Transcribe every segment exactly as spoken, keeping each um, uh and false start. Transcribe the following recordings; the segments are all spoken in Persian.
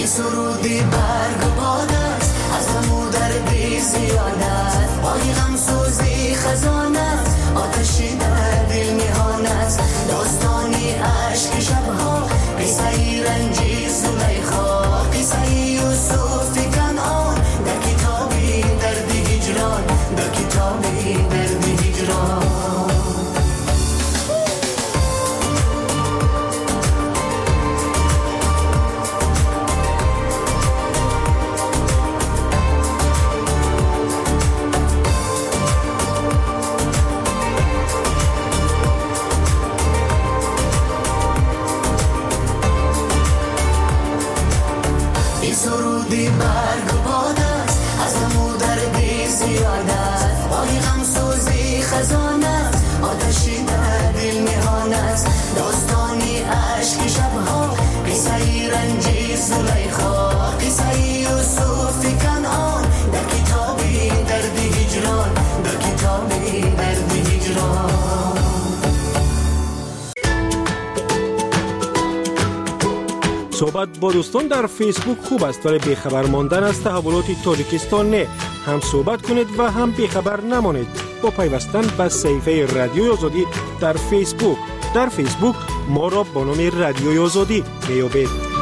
این سرودی برگ و باد است، از غم و دردی زیاد است. بای غم سوزی خزانه است، آتشی در دل نهان است. داستانی عشق شبها، قصه رنجی زلیخا، قصه یوسف کنعان، در کتابی درد هجران، در کتابی درد هجران. سرودی برگ و باد است، از غم و دردی زیاد است. بای غم سوزی خزانه است، آتشی در دل نهان است. داستانی عشق شبها، قصه رنجی زلیخا، قصه یوسف کنعان، در کتابی درد هجران، در کتابی درد هجران. صحبت با دوستان در فیسبوک خوب است، ولی بیخبر ماندن از تحولات تاجیکستان نه. هم صحبت کنید و هم بیخبر نمانید با پیوستن به صفحه رادیوی آزادی در فیسبوک. در فیسبوک ما را با نام رادیوی آزادی میابید.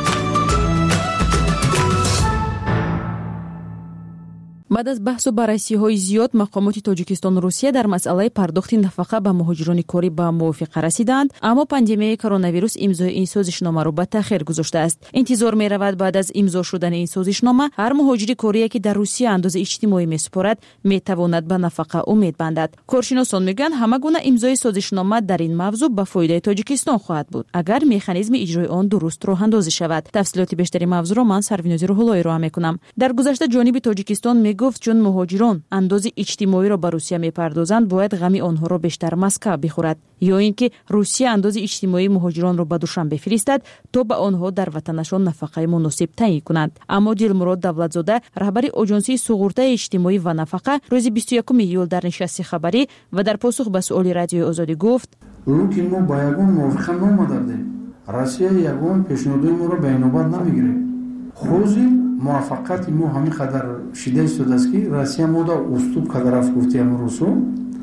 بعد از بحث و بررسی‌های زیاد، مقامات تاجیکستان و روسیه در مسئله پرداخت نفقه به مهاجران کاری به موافقه رسیدند، اما پاندمیای کرونا ویروس امضای این سازشنامه را به تأخیر گذاشته است. انتظار می‌رود بعد از امضا شدن این سازشنامه هر مهاجر کاری که در روسیه انداز اجتماعی می‌سپارد می‌تواند به نفقه امید بندد. کارشناسان میگن همه گونه امضای سازشنامه در این موضوع به فایده تاجیکستان خواهد بود اگر مکانیزم اجرای آن درست راه اندازی شود. تفصیلات بیشتری موضوع را من سروینازی روح‌اللهی را می‌کنم. در گذشته جانب تاجیکستان می گفت چون مهاجران انداز اجتماعی را به روسیه میپردازند باید غم آنها را بیشتر مسکه بخورد، یا اینکه روسیه انداز اجتماعی مهاجران را به دوشنبه بفرستد تا به آنها در وطنشان نفقه مناسب تعیین کنند. اما دلمراد دولتزاده رهبر آژانسی سوغورته اجتماعی و نفقه روز بیست و یکم ایول در نشست خبری و در پاسخ به سؤال رادیوی آزادی گفت: لکن ما با یگان موافقه نامدادیم. روسیه یگان پیشنهادهای ما را به اینوبت نمیگیره. خوزی موافقت ما همین قدر شده شده است که روسیه ما دا استوب قدر اف گفتی امروزو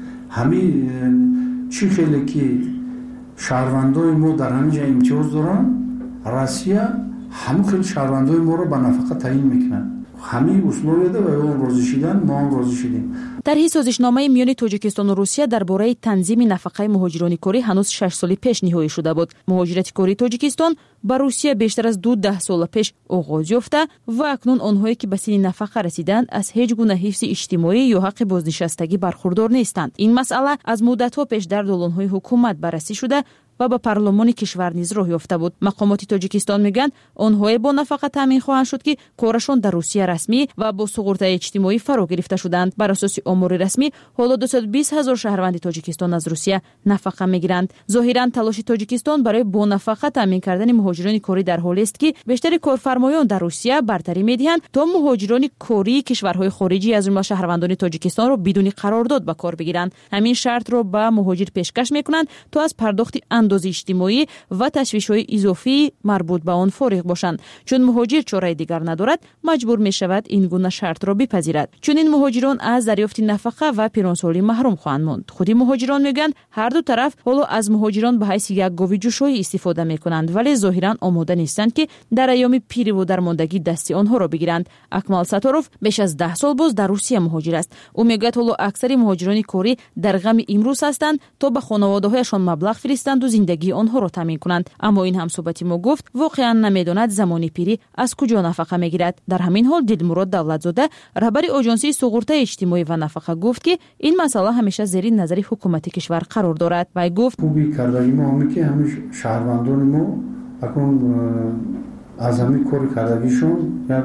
همین چی خیلی که شهروندای ما در همینجا امتیاز دارن، روسیه همون خیلی شهروندای ما رو به نفقه تعیین میکنن. همین اصلاحی ده و اون راضی شدن، ما هم راضی شدیم. در این سازشنامه میان تاجیکستان و روسیه درباره تنظیم نفقه مهاجران کاری هنوز شش سال پیش نهایی شده بود. مهاجرت کاری تاجیکستان با روسیه بیشتر از دو ده سال پیش آغاز یافته و اکنون آنهایی که به سن نفقه رسیدند از هیچ گونه حفظ اجتماعی یا حق بازنشستگی برخوردار نیستند. این مسئله از مدت‌ها پیش در دالان‌های حکومت بررسی شده و به پارلمان کشور نیز راه یافته بود. مقامات تاجیکستان میگن آنها با نفقه تامین خواهند شد که کارشان در روسیه رسمی و با سقوط اجتماعی فرا گرفته شدند. بر اساس آمار رسمی حالا دویست و بیست هزار شهروند تاجیکستان از روسیه نفقه میگیرند. ظاهرا تلاش تاجیکستان برای با نفقه تامین کردن مهاجران کاری در حالی است که بیشتر کارفرمایان در روسیه برتری میدهند تا مهاجران کاری کشورهای خارجی از جمله شهروندان تاجیکستان را بدون قرارداد به کار بگیرند. همین شرط را به مهاجر پیشکش میکنند تا از پرداخت انداز اجتماعی و تشویش‌های اضافی مربوط به آن فارغ باشند. چون مهاجر چاره دیگر ندارد، مجبور می شود این گونه شرط را بپذیرد. چون این مهاجران از دریافت نفقه و پیرانسالی محروم خواهند ماند. خودی مهاجران میگن هر دو طرف حالا از مهاجران به حیث یک گاوی جوشایی استفاده میکنند، ولی ظاهرا آماده نیستند که در ایام پیری و درماندگی دستی آنها را بگیرند. اکمال ستاروف بیش از ده سال باز در روسیه مهاجر است. او میگه حالا اکثر مهاجران کاری در غم امروز هستند تا به خانواده‌هایشان مبلغ فرستند و زندگی آنها را تامین کنند. اما این همصحبتی ما گفت واقعا نمیداند زمان پیری از کجا نفقه میگیرد. در همین حال دلمراد دولتزاده رهبر آژانسی سقوط اجتماعی و نفقه گفت که این مسئله همیشه زیر نظر حکومت کشور قرار دارد و گفت خوبی کردگی ما همی که همه شهروندان ما اکنون از همین کار کردگیشون یک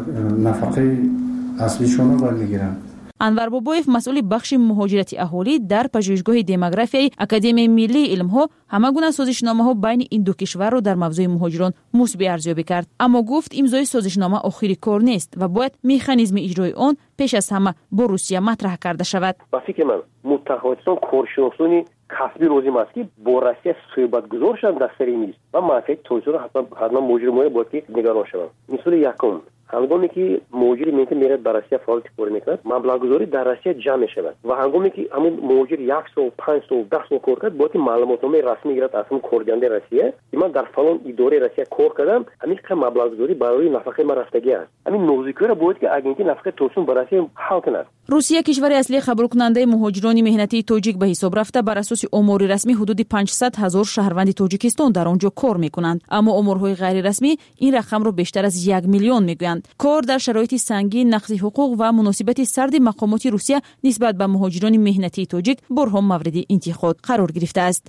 نفقه اصلیشون رو برمیگیرند. انور بابایف مسئول بخش مهاجرت اهالی در پژوهشگاه دموگرافی اکادمی ملی علم‌ها همه گونه سازشنامه‌ها بین این دو کشور را در موضوع مهاجران مثبت ارزیابی کرد، اما گفت امضای سازشنامه آخری کار نیست و باید مکانیزم اجرای آن پیش از همه با روسیه مطرح کرده شود. وقتی که من متحدثان کارشناسانی کسبی روزی است که با روسیه صحبت گذارشان دستری نیست و منافع توسعه حتما حتما مجرمای باید که نگران شوند. مثال یکم هنگامی که مهاجر میگه میره در روسیه فعالیت کار میکنه مبلغ در روسیه جمع میشه و هنگامی که همون مهاجر یک سال پنج سال ده سال کار کرد باید معلوماتنامه رسمی گرفت از اون کارگنده روسیه که من در فلان اداره روسیه کار کردم همین که مبلغ گذاری برای نفقه من رفتگی است همین موضوعی را باید که اگنتی نفقه توسعه برای روسیه حل کنه. روسیه کشور اصلی قبول کننده مهاجران مهنتی تاجیک به حساب رفته بر اساس امور رسمی حدود پانصد هزار شهروند تاجیکستان در آنجا کار میکنند اما امورهای غیر رسمی این رقم را بیشتر از یک میلیون میگویند. کار در شرایط سنگین، نقض حقوق و مناسبت سرد مقامات روسیه نسبت به مهاجران مهنتی تاجیک برهم مورد انتقاد قرار گرفته است.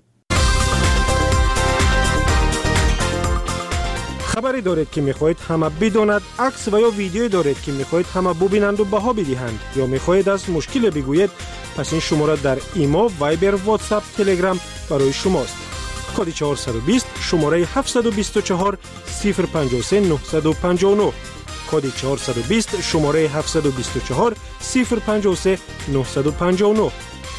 خبری دارید که میخواهید همه بداند، عکس و یا ویدیویی دارید که میخواهید همه ببینند و بها بدهند یا میخواهید از مشکل بگویید، پس این شماره در ایما، وایبر، واتساپ، تلگرام برای شماست. کد چهارصد و بیست شماره هفتصد و بیست و چهار صفر پنجاه و سه نهصد و پنجاه و نه. کد چهارصد و بیست شماره هفتصد و بیست و چهار صفر پنجاه و سه نهصد و پنجاه و نه.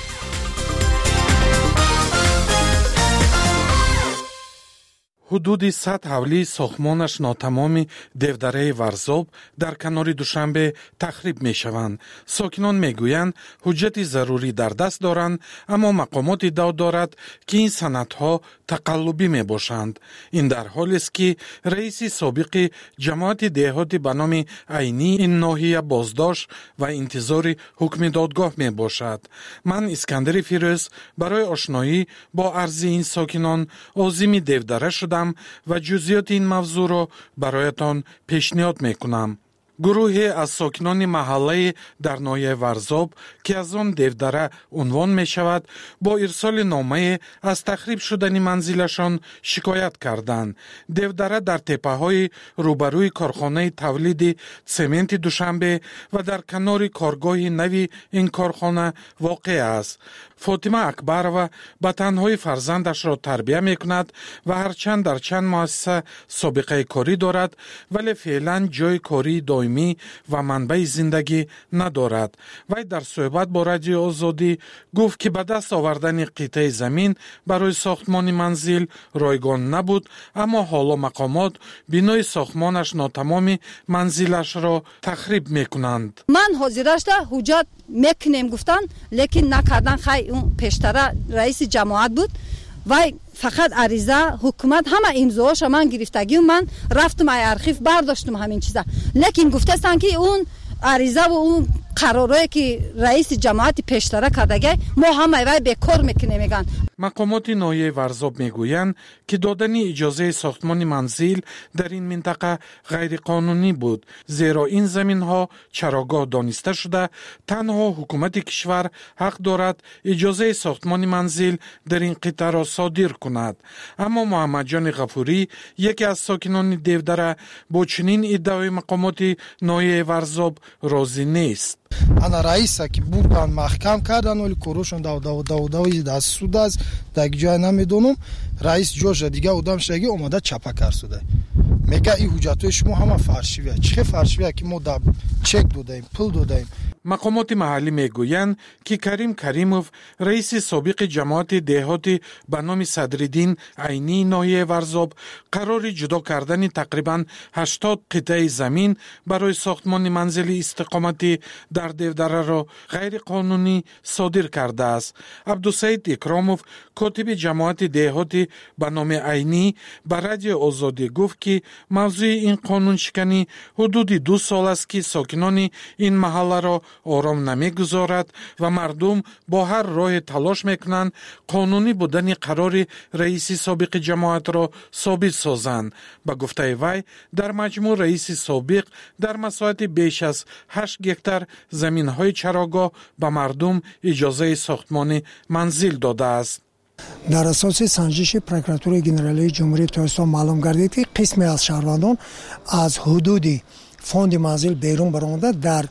حدود صد حولی ساختمانش ناتمامی دیودره ورزاب در کنار دوشنبه تخریب می شوند. ساکنان می گویند حجت ضروری در دست دارند اما مقامات ادعا دارد که این سندها تقلبی می باشند. این در حالی است که رئیس سابق جماعت دهاتی به نام عینی این ناحیه بازداشت و انتظار حکم دادگاه می باشد. من اسکندر فیروز برای آشنایی با عرض این ساکنان عازم دیودره شدم و جزئیات این موضوع را برایتان پیشنهاد میکنم. گروهی از ساکنان محله در ناحیه ورزاب که از آن دیودره عنوان می شود با ارسال نامه از تخریب شدن منزلشان شکایت کردند. دیودره در تپه های روبروی کارخانه تولید سمنت دوشنبه و در کنار کارگاه نوی این کارخانه واقع است. فاطمه اکبرова به تنهای فرزندش را تربیه می کند و هرچند در چند مؤسسه سابقه کاری دارد ولی فعلا جای کاری دائمی و منبع زندگی ندارد. وی در صحبت با رادیو آزادی گفت که به دست آوردن قطعه زمین برای ساختمان منزل رایگان نبود اما حالا مقامات بنای ساختمانش ناتمام منزلش را تخریب می کنند. من حاضرش ده حجت میکنیم گفتن لیکن نکردن. خیلی اون پیشتره رئیس جماعت بود و فقط عریضه حکومت همه امضاش من گرفتگی و من رفتم ای ارخیف برداشتم همین چیزا لیکن گفتستن که اون عریضه و اون قرارایی که رئیس جماعت پیشتره کردگی ما همه وای بیکار میکنه میگن. مقامات ناحیه ورزاب میگویند که دادن اجازه ساختمان منزل در این منطقه غیر قانونی بود زیرا این زمین ها چراگاه دانسته شده تنها حکومت کشور حق دارد اجازه ساختمان منزل در این قطعه را صادر کند. اما محمد جان غفوری یکی از ساکنان دیودره با چنین ادعای مقامات ناحیه ورزاب راضی نیست. انا رئیسه که بردن محکم کردن ولی کروشون دو دو دو دوی دست سود است در جای نمیدونم رئیس جوش دیگه ادام شگی اومده چپا کرد سوده میگه این حجتای شما همه فرشیه چه فرشیه که ما در چک دادیم پول دادیم. مقامات محلی میگویند که کریم کریموف رئیس سابق جماعت دهاتی به نام صدرالدین عینی ناحیه ورزاب قرار جدا کردن تقریبا هشتاد قطعه زمین برای ساختمان منزل استقامتی در دیودره را غیر قانونی صادر کرده است. عبدالسعید اکراموف کاتب جماعت دهاتی به نام عینی به رادیو آزادی گفت که موضوع این قانون شکنی حدود دو سال است که ساکنان این محله را آرام نمیگذارد و مردم با هر راه تلاش میکنند قانونی بودن قرار رئیس سابق جماعت را ثابت سازند. به گفته وی در مجموع رئیس سابق در مساحت بیش از هشت گکتار زمین های چراگاه به مردم اجازه ساختمان منزل داده است. در اساس سنجش پروکراتور گنرالی جمهوری تاجیکستان معلوم گردید که قسمی از شهروندان از حدود فوند منزل بیرون برآمده در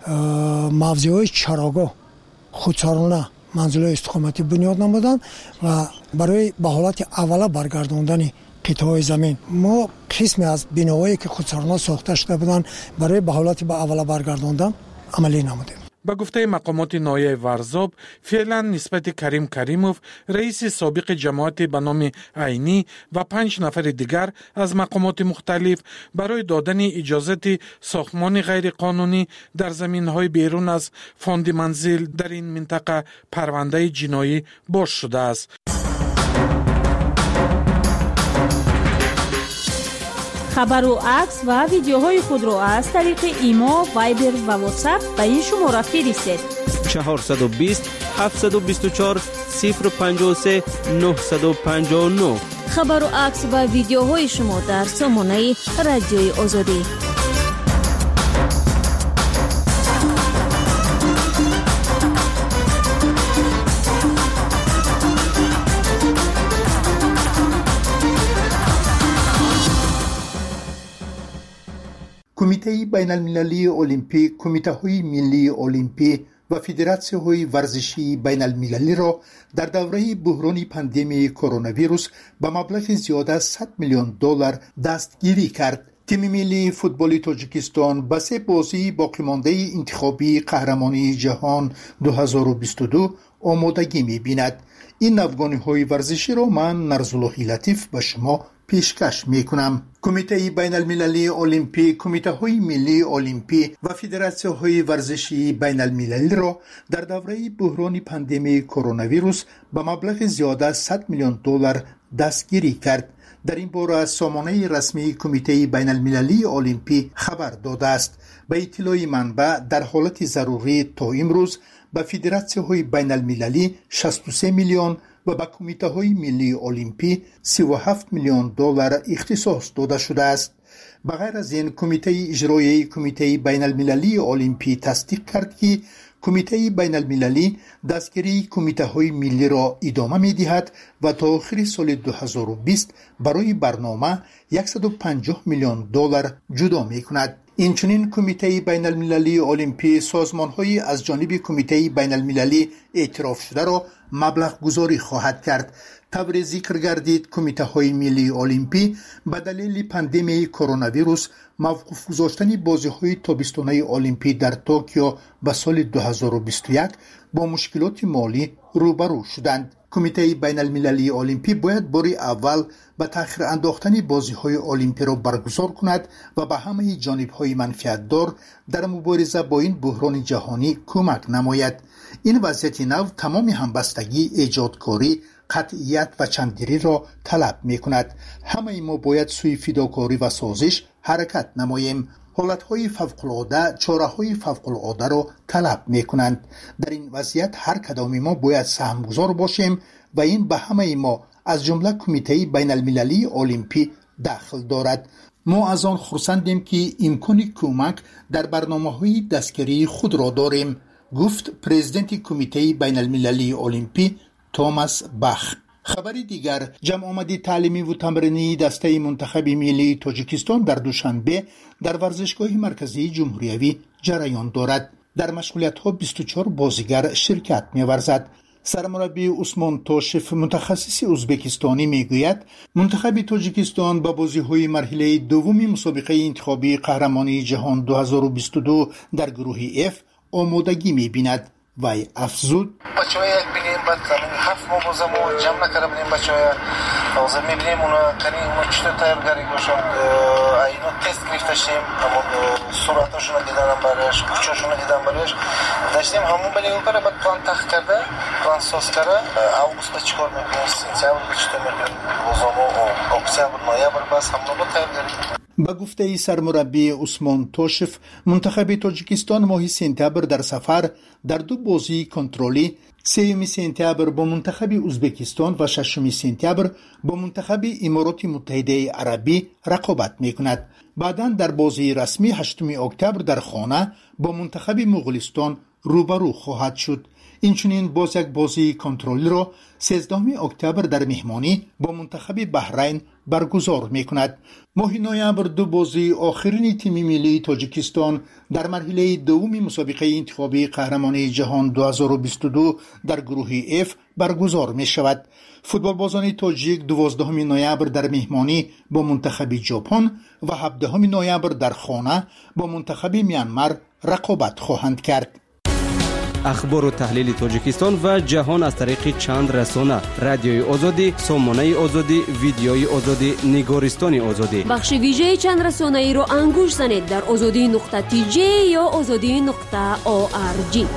موضوعات چراگاه خودسرانه منزل‌های استقامتی بنیاد نمودند و برای به حالت اوله برگرداندن قطعه‌های زمین ما قسمی از بناهایی که خودسرانه ساخته شده بودند برای به حالت به اوله برگرداندن عملی نمودیم. به گفته مقامات ناحیه ورزاب، فعلا نسبت کریم کریموف رئیس سابق جماعت به نام عینی و پنج نفر دیگر از مقامات مختلف برای دادن اجازه ساختمان غیر قانونی در زمین‌های بیرون از فوند منزل در این منطقه پرونده جنایی باز شده است. خبر و عکس و ویدیوهای خود را از طریق ایما، وایبر و واتساپ به این شماره فرستید: چهارصد و بیست هفتصد و بیست و چهار صفر پنجاه و سه نهصد و پنجاه و نه. خبر و عکس و ویدیوهای شما در سامانه رادیوی آزادی. کمیته بین المللی المپیک، کمیته های ملی المپی و فدراسیون های ورزشی بین المللی را در دوره بحران پاندمی کرونا ویروس به مبلغ زیاد از صد میلیون دلار دستگیری کرد. تیم ملی فوتبال تاجیکستان به سه بازی باقی مانده انتخابی قهرمانی جهان دو هزار و بیست و دو آمادگی می‌بیند. این افغانی های ورزشی را من نرزالله لطیف به شما پیشکش میکنم. کمیته بین المللی المپیک، کمیته های ملی المپی و فدراسیون های ورزشی بین المللی را در دوره بحران پاندمی کرونا ویروس به مبلغ زیاد از صد میلیون دلار دستگیری کرد. در این باره از سامانه رسمی کمیته بین المللی المپی خبر داده است. به اطلاع منبع در حالت ضروری تا امروز به فدراسیون های بین المللی شصت و سه میلیون و به کمیته های ملی المپی سی و هفت میلیون دلار اختصاص داده شده است. بغیر از این، کمیته اجرایی کمیته بین المللی المپی تصدیق کرد که کمیته بین المللی دستگیری کمیته های ملی را ادامه می دهد و تا آخر سال دو هزار و بیست برای برنامه صد و پنجاه میلیون دلار جدا می کند. اینچنین کمیته بین المللی المپی سازمان‌های از جانب کمیته بین المللی اعتراف شده را مبلغ گذاری خواهد کرد. طور ذکر گردید کمیته های ملی المپی به دلیل پاندمی کرونا ویروس موقوف گذاشتن بازی های تابستانه المپی در توکیو به سال دو هزار و بیست و یک با مشکلات مالی روبرو شدند. کمیته بین المللی المپی باید بار اول به تأخیر انداختن بازی های المپی را برگزار کند و به همه جانب های منفعت دار در مبارزه با این بحران جهانی کمک نماید. این وضعیت نو تمام همبستگی، ایجادکاری، قطعیت و چنددلی را طلب می کند. همه ما باید سوی فداکاری و سازش حرکت نماییم. حالتهای فوق‌العاده چاره‌های فوق‌العاده را طلب می کنند. در این وضعیت هر کدام ما باید سهمگزار باشیم و این به همه ما از جمله کمیته بین المللی المپی دخل دارد. ما از آن خرسندیم که امکان کمک در برنامه‌های دستگیری خود را داریم، گفت پرزیدنت کمیته بین المللی المپی توماس باخ. خبری دیگر، جمع آمدی تعلیمی و تمرینی دسته منتخب ملی تاجیکستان در دوشنبه در ورزشگاه مرکزی جمهوریوی جریان دارد. در مشغولیت‌ها بیست و چهار بازیگر شرکت می‌ورزد. سرمربی عثمان توشف متخصص ازبکستانی میگوید منتخب تاجیکستان با بازی‌های مرحله دوم مسابقه انتخابی قهرمانی جهان دو هزار و بیست و دو در گروه اف آمادگی می‌بیند. وی افزود بچه‌ها یک بینیم بعد هفت ماه بازم جمع نکرده بودیم بچه‌ها اوضاع می‌بینیم اونا کنی اونا چطور تیارگاری گوشن اینا تست گرفتشیم همون صورتاشون رو دیدن برایش کوچاشون رو دیدن برایش داشتیم همون بلی اون کاره بعد پلان تخت کرده پلان ساز کرده اوگوست با چیکار می‌کنیم سنتیابر با چطور می‌کنیم بازم اکتبر نوامبر باز همون رو تیارگاری. با گفته سرمربی عثمان توشف منتخب تاجیکستان ماه سپتامبر در سفر در دو بازی کنترلی سوم سپتامبر با منتخب ازبکستان و ششم سپتامبر با منتخب امارات متحده عربی رقابت میکند. بعداً در بازی رسمی هشتم اکتبر در خانه با منتخب مغولستان روبرو خواهد شد. اینچنین باز یک بازی کنترلی را سیزدهم اکتبر در مهمانی با منتخب بحرین برگزار میکند. ماه نوامبر دو بازی آخرین تیم ملی تاجیکستان در مرحله دوم مسابقه انتخابی قهرمانی جهان دو هزار و بیست و دو در گروه اف برگزار می شود. فوتبالبازان تاجیک دوازدهم نوامبر در مهمانی با منتخب ژاپن و هفدهم نوامبر در خانه با منتخب میانمار رقابت خواهند کرد. اخبار و تحلیل تاجیکستان و جهان از طریق چند رسانه: رادیوی آزادی، سامانه آزادی، ویدیوی آزادی، نگارستان آزادی. بخش ویژه چند رسانه ای را انگوش زنید در آزادی نقطه تی جی یا آزادی نقطه او آر جی.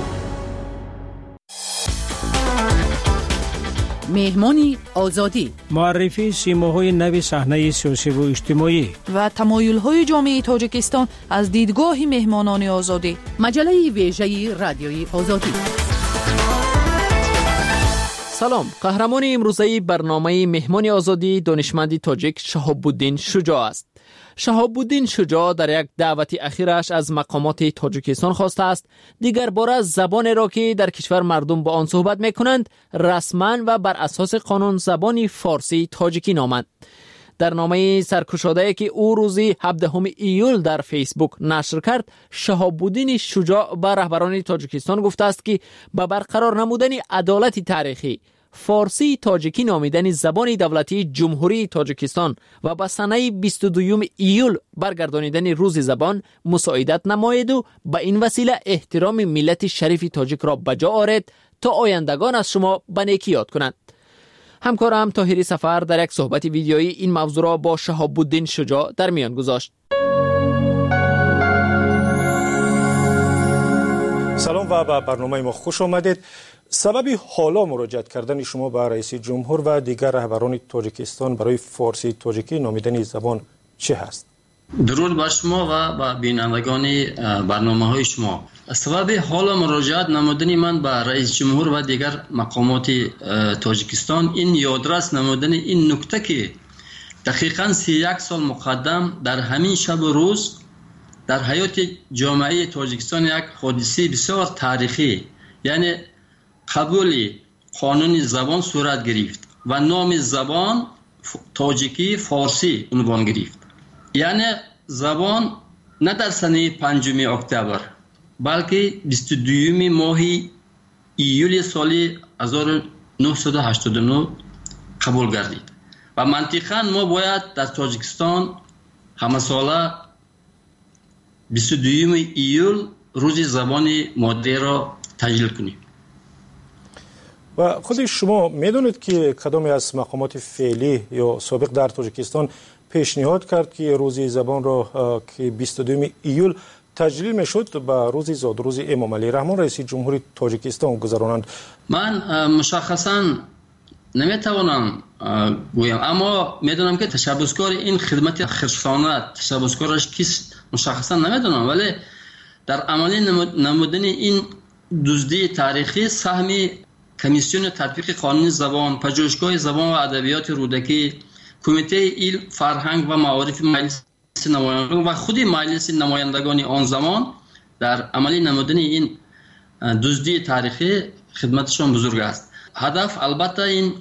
مهمانی آزادی، معرفی سیماهای نو صحنه سیاسی و اجتماعی و تمایل‌های جامعه تاجیکستان از دیدگاه مهمانان آزادی. مجله ویژه رادیوی آزادی. سلام، قهرمان امروزه برنامه مهمان آزادی دانشمند تاجیک شهاب الدین شجاع است. شهاب الدین شجاع در یک دعوت اخیرش از مقامات تاجیکستان خواسته است دیگر باره زبان را که در کشور مردم با آن صحبت میکنند رسما و بر اساس قانون زبان فارسی تاجیکی نامند. در نامه سرکشاده که او روزی هفدهم ایول در فیسبوک نشر کرد، شهاب الدین شجاع به رهبران تاجیکستان گفته است که به برقرار نمودن عدالت تاریخی فارسی تاجیکی نامیدن زبان دولتی جمهوری تاجیکستان و به سنه بیست و دوم ایول برگردانیدن روز زبان مساعدت نماید و به این وسیله احترام ملت شریف تاجیک را بجا آرد تا آیندگان از شما به نیکی یاد کنند. همکارم طاهری سفر در یک صحبت ویدیویی این موضوع را با شهاب الدین شجاع در میان گذاشت. سلام و به برنامه ما خوش آمدید. سبب حالا مراجعت کردن شما به رئیس جمهور و دیگر رهبران تاجیکستان برای فارسی تاجیکی نامیدن زبان چه هست؟ درود بر شما و به بینندگان برنامه های شما. سبب حالا مراجعت نمودن من به رئیس جمهور و دیگر مقامات تاجیکستان این یادرس نمودن این نکته که دقیقاً سی و یک سال مقدم در همین شب و روز در حیات جامعه تاجیکستان یک حادثه بسیار تاریخی یعنی قبول قانون زبان صورت گرفت و نام زبان تاجیکی فارسی عنوان گرفت. یعنی زبان نه در سنه پنجم اکتبر بلکه بیست و دوم ماه ایول سال هزار و نهصد و هشتاد و نه قبول گردید و منطقاً ما باید در تاجیکستان همه ساله بیست و دوم ایول روز زبان مادری را تجلیل کنیم. و خود شما میدونید که کدامی از مقامات فعلی یا سابق در تاجیکستان پیشنهاد کرد که روز زبان را که بیست و دوم ایول تجلیل میشد به روز زاد روز امام علی رحمان رئیس جمهوری تاجیکستان گذرانند؟ من مشخصا نمیتوانم گویم، اما میدونم که تشبسکار این خدمت خرسانه تشبسکارش کیست مشخصا نمیدونم، ولی در عملی نمودن این دزدی تاریخی سهمی کمیسیون تطبیق قانون زبان، پژوهشگاه زبان و ادبیات رودکی، کمیته علم، فرهنگ و معارف مجلس نمایندگان و خود مجلس نمایندگان آن زمان در عملی نمودن این دزدی تاریخی خدمتشان بزرگ است. هدف البته این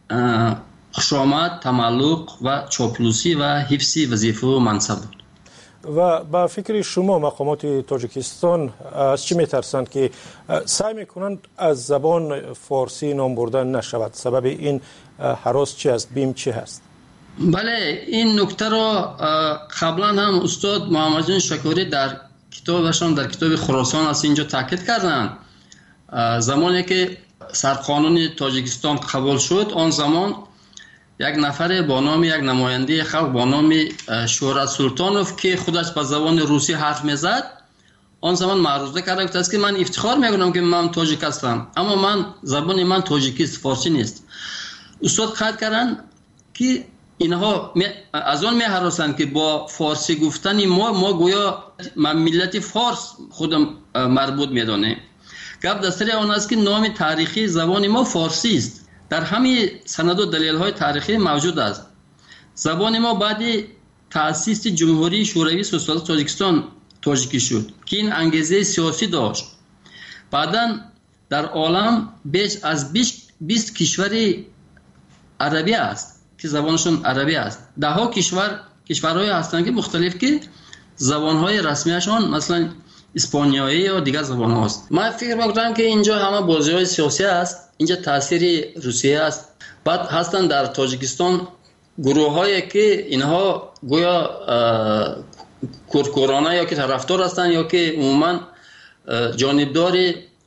خوشامد، تملق و چاپلوسی و حفظ وظیفه و منصب بود. و با فکر شما مقامات تاجیکستان از چی میترسند که سعی میکنند از زبان فارسی نام بردن نشود؟ سبب این هراس چی است؟ بیم چی هست؟ بله، این نکته را قبلا هم استاد محمد جان شکوری در کتابشان در کتاب خراسان از اینجا تاکید کردند. زمانی که سرقانون تاجیکستان قبول شد آن زمان یک نفر با نام یک نماینده خلق با نام شهرت سلطانوف که خودش به زبان روسی حرف میزد آن زمان معروضه کرده بود است که من افتخار میکنم که من تاجیک هستم، اما من زبان من تاجیکی است، فارسی نیست. استاد قید کردن که اینها از آن میهراسند که با فارسی گفتن ما ما گویا ملت فارس خودم مربوط میدانه. گپ در سر آن است که نام تاریخی زبان ما فارسی است. در همه سند و دلیل‌های تاریخی موجود است. زبان ما بعد تأسیس جمهوری شوروی سوسیالیست تاجیکستان تاجیکی شد که این انگیزه سیاسی داشت. بعداً در عالم بیش از بیست کشور عربی است که زبانشون عربی است. ده ها کشور کشورهای هستند که مختلف که زبان‌های رسمیشان مثلا اسپانیایی یا دیگر زبان هاست. من فکر می‌کنم که اینجا همه بازی‌های سیاسی است، اینجا تاثیر روسیه است. بعد هستن در تاجیکستان گروه‌هایی که اینها گویا کورکورانه یا که طرفدار هستند یا که عموما جانبدار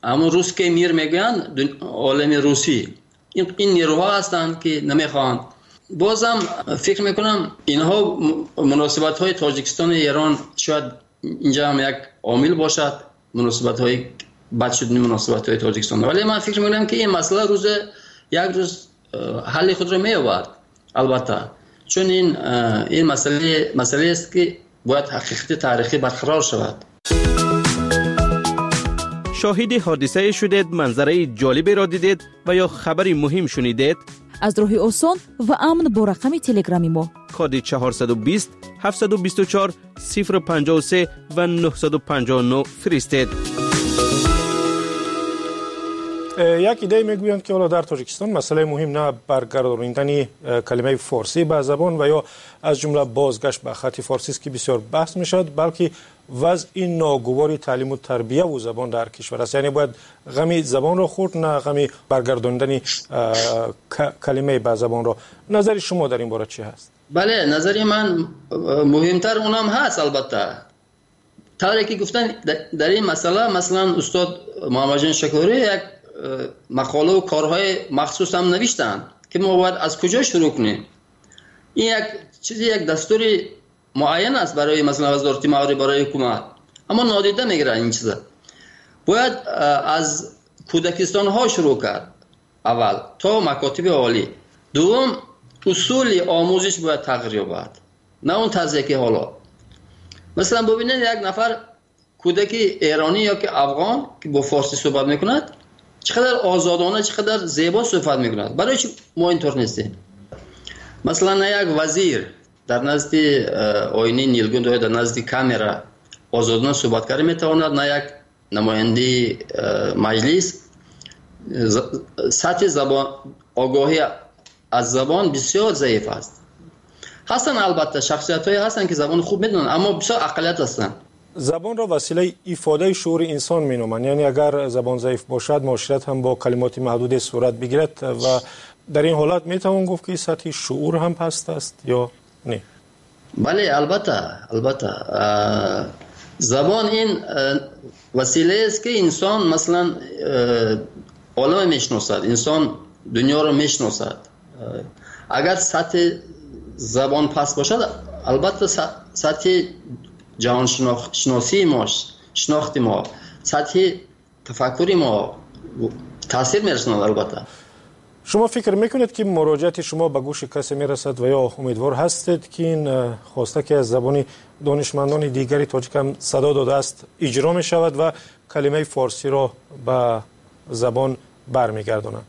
اما روس که میر میگن عالم روسی، این این نیروها هستند که نمیخوان. بازم فکر میکنم اینها مناسبت های تاجیکستان و ایران شاید اینجا هم یک عامل باشد، مناسبت های بد شدن مناسبت های تاجیکستان. ولی من فکر میکنم که این مسئله روز یک روز حل خود را می‌یابد. البته چون این این مسئله مسئله است که باید حقیقت تاریخی برقرار شود. شاهد حادثه شدید، منظره جالبی را دیدید و یا خبری مهم شنیدید؟ از راه آسان و امن با رقم تلگرامی ما کد چهارصد و بیست هفتصد و بیست و چهار صفر پنجاه و سه و نهصد و پنجاه و نه فرستید. یک ایده میگویند که حالا در تاجیکستان مسئله مهم نه برگرداندن کلمه فارسی به زبان و یا از جمله بازگشت به خط فارسی است که بسیار بحث میشد، بلکه وضع این ناگوار تعلیم و تربیت و زبان در کشور است. یعنی باید غم زبان را خورد، نه غم برگرداندن کلمه به زبان را. نظر شما در این باره چی هست؟ بله، نظر من مهمتر اونم هست. البته طوری که گفتن در این مسئله، مثلا استاد محمد جان شکوری یک مقاله و کارهای مخصوص هم نوشتن که ما باید از کجا شروع کنیم. این یک چیزی، یک دستوری معین است برای مثلا وزارت مالی، برای حکومت، اما نادیده میگیرن این چیزا. باید از کودکستان ها شروع کرد اول تا مکاتب عالی. دوم، اصول آموزش باید تغییر یابد، نه اون طرزی که حالا. مثلا ببینید یک نفر کودک ایرانی یا که افغان که با فارسی صحبت میکند چقدر آزادانه، چقدر زیبا صحبت میکند. برای چی ما اینطور نیستیم؟ مثلا نه یک وزیر در نزد آینه نیلگون در نزد کامرا آزادانه صحبت کرده میتواند، نه یک نماینده مجلس. سطح زبان، آگاهی از زبان بسیار ضعیف است. هستن البته شخصیت هایی هستن که زبان خوب میدونن، اما بسیار اقلیت هستن. زبان را وسیله ایفاده شعور انسان مینامند. یعنی اگر زبان ضعیف باشد، معاشرت هم با کلمات محدود صورت بگیرد و در این حالت میتوان گفت که سطح شعور هم پست است یا نه؟ بله، البته البته زبان این وسیله است که انسان مثلا عالم میشناسد، انسان دنیا رو میشناسد. اگر سطح زبان پست باشد، البته سطح جهان شناسی ما، شناخت ما، سطح تفکری ما تاثیر میرساند. البته شما فکر میکنید که مراجعت شما به گوش کسی میرسد و یا امیدوار هستید که این خواسته که از زبان دانشمندان دیگری تاجیک هم صدا داده است اجرا می شود و کلمه فارسی را به زبان برمیگردانند؟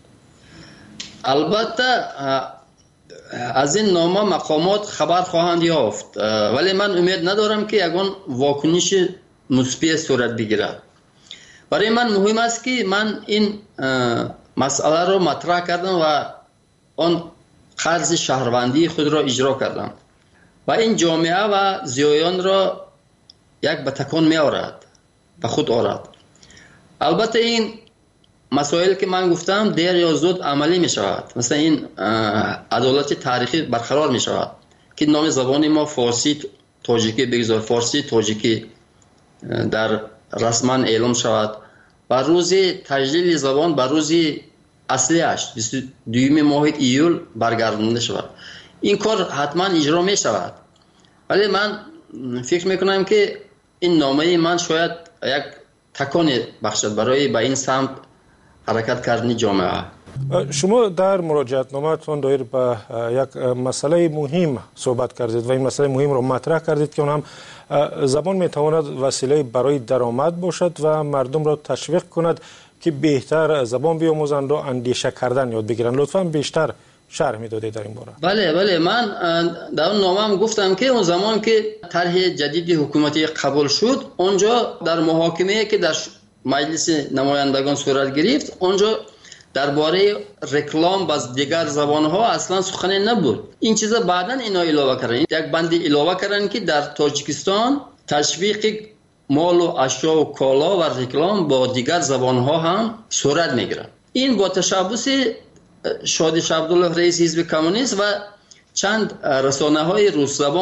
البته از این نامه مقامات خبر خواهند یافت، ولی من امید ندارم که یگان واکنش مثبت صورت بگیرد. برای من مهم است که من این مسئله رو مطرح کردم و آن قرض شهروندی خود را اجرا کردم و این جامعه و زیایان را یک به تکان می آورد، به خود آورد. البته این مسائل که من گفتم دیر یا زود عملی می شود. مثلا این عدالت تاریخی برقرار می شود که نام زبان ما فارسی تاجیکی بگذار، فارسی تاجیکی در رسما اعلام شود و روز تجلیل زبان به روز اصلیش بیست و دوم ماه ایول برگردانده شود. این کار حتما اجرا می شود، ولی من فکر می کنم که این نامه من شاید یک تکان بخشد برای به این سمت حرکت کردن جامعه. شما در مراجعت نامه‌تان دایر به یک مسئله مهم صحبت کردید و این مسئله مهم را مطرح کردید که اون هم زبان میتواند وسیله برای درآمد باشد و مردم را تشویق کند که بهتر زبان بیاموزند و اندیشه کردن یاد بگیرند. لطفاً بیشتر شرح میدادید در این باره. بله بله، من در اون نامه‌ام گفتم که اون زمان که طرح جدید حکومتی قبول شد، اونجا در محاکمه‌ای که در مجلس نمایندگان صورت گرفت، اونجا درباره رکلام باز دیگر زبان‌ها اصلا سخنی نبود. این چیزا بعداً اینا علاوه کردن، یک بند علاوه کردن که در تاجیکستان تشویق مال و اشیا و کالا و رکلام با دیگر زبان‌ها هم صورت میگیرد. این با تشبث شادی عبدالله رئیس حزب کمونیست و چند رسانه‌های روس زبان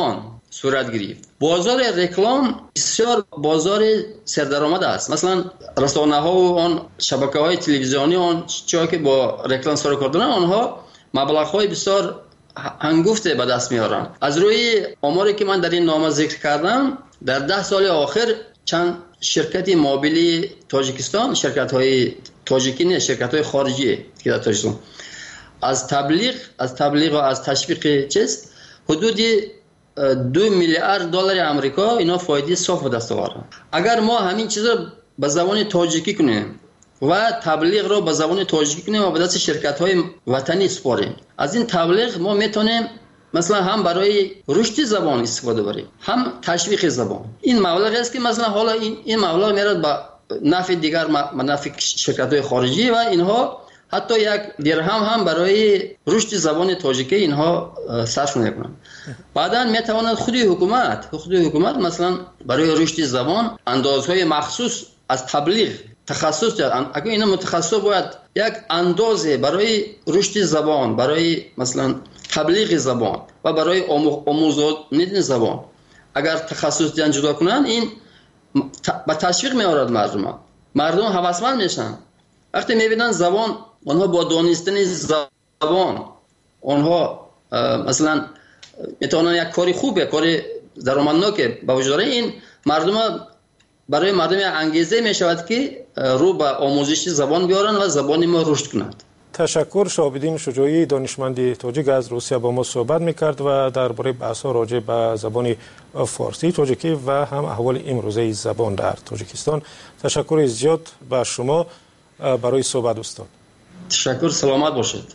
صورت گرفت. بازار رکلام بسیار بازار سردرآمد است. مثلا رسانه ها و آن شبکه های تلویزیونی آن چیزی که با رکلام سر کار دارن آنها مبلغ های بسیار هنگفته به دست میارن. از روی آماری که من در این نامه ذکر کردم در ده سال آخر چند شرکت موبیلی تاجیکستان، شرکت های تاجیکی نه، شرکت های خارجی که در تاجیکستان از تبلیغ از تبلیغ و از تشویق چیز حدود دو میلیارد دلار آمریکا اینا فایده صاف به دست آوردن. اگر ما همین چیزا به زبان تاجیکی کنیم و تبلیغ رو به زبان تاجیکی کنیم و به دست شرکت‌های وطنی سپاریم، از این تبلیغ ما میتونیم مثلا هم برای رشد زبان استفاده بریم، هم تشویق زبان. این مبلغی است که مثلا حالا این این مبلغ میاد به نفع دیگر نفع شرکت‌های خارجی و اینها حتی یک درهم هم برای رشد زبان تاجیکی اینها صرف نمی‌کنند. بعداً میتواند خود حکومت خود حکومت مثلا برای رشد زبان اندازهای مخصوص از تبلیغ تخصص دارد. اگر اینا متخصص باید یک اندازه برای رشد زبان، برای مثلا تبلیغ زبان و برای آموزش زبان اگر تخصص دیان جدا کنن، این با تشویق می‌آورد مردم. مردم هوسمند میشن وقتی میبینن زبان، آنها با دانستن زبان آنها مثلا میتونن یک کاری خوبه، کاری درآمدناکه با وجود داره. این مردم برای مردم انگیزه میشود که رو به آموزش زبان بیارن و زبان ما رشد کنند. تشکر. شهاب‌الدین شجاعی دانشمند تاجیک از روسیه با ما صحبت میکرد و درباره بحث‌ها راجع به زبان فارسی تاجیکی و هم احوال امروزه زبان در تاجیکستان. تشکر زیاد به شما برای صحبت استاد. تشکر. سلامت باشید.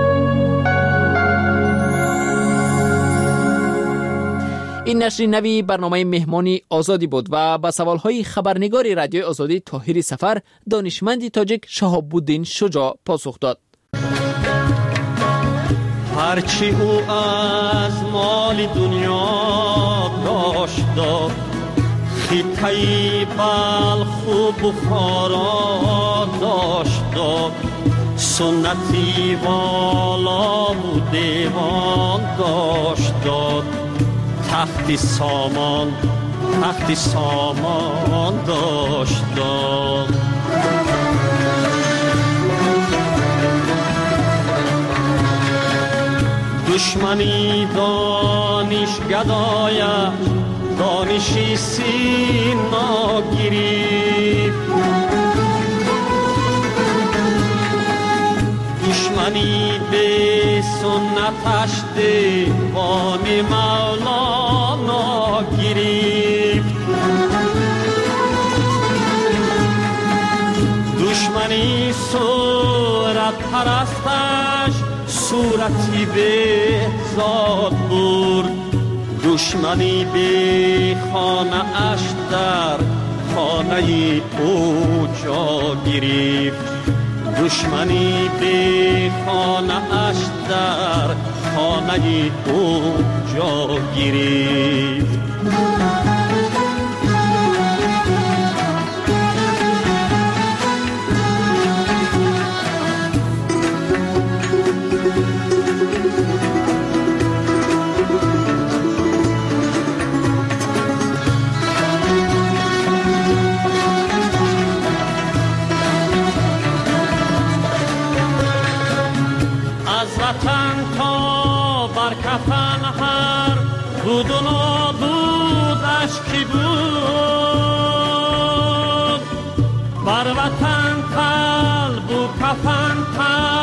این نشر نوی برنامه مهمانی آزادی بود و با سوالهای خبرنگار رادیوی آزادی طاهر سفر دانشمند تاجیک شهاب‌الدین شجاع پاسخ داد. هرچی او از مال دنیا داشت داد، خطه بلخ و بخارا داشت داد، سنتی والا و دیوان داشت داد، تخت سامان تخت سامان داشت داد. دشمنی دانش گدایش دانشی سینا گریفت، دشمنی به سنتش دیوان مولانا گریفت، دشمنی صورت پرستش صورتی به ذات برد، دشمنی به خانه اش در خانه او جا گرفت، دشمنی به خانه اش در خانه او جا گرفت. بود و نابودش کی بود، بر وطن قلب و کفن